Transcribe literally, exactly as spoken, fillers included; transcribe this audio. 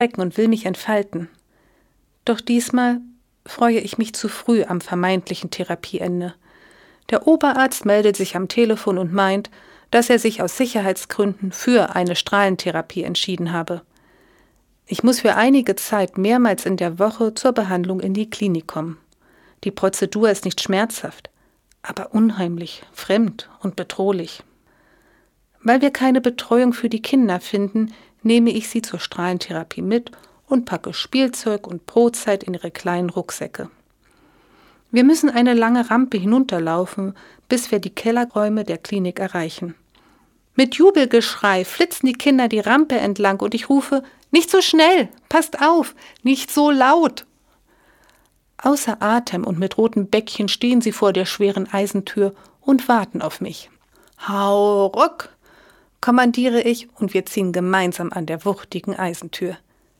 strecken und will mich entfalten. Doch diesmal freue ich mich zu früh am vermeintlichen Therapieende. Der Oberarzt meldet sich am Telefon und meint, dass er sich aus Sicherheitsgründen für eine Strahlentherapie entschieden habe. Ich muss für einige Zeit mehrmals in der Woche zur Behandlung in die Klinik kommen. Die Prozedur ist nicht schmerzhaft, aber unheimlich, fremd und bedrohlich. Weil wir keine Betreuung für die Kinder finden, nehme ich sie zur Strahlentherapie mit und packe Spielzeug und Brotzeit in ihre kleinen Rucksäcke. Wir müssen eine lange Rampe hinunterlaufen, bis wir die Kellerräume der Klinik erreichen. Mit Jubelgeschrei flitzen die Kinder die Rampe entlang und ich rufe: Nicht so schnell, passt auf, nicht so laut. Außer Atem und mit roten Bäckchen stehen sie vor der schweren Eisentür und warten auf mich. Hau ruck, kommandiere ich und wir ziehen gemeinsam an der wuchtigen Eisentür.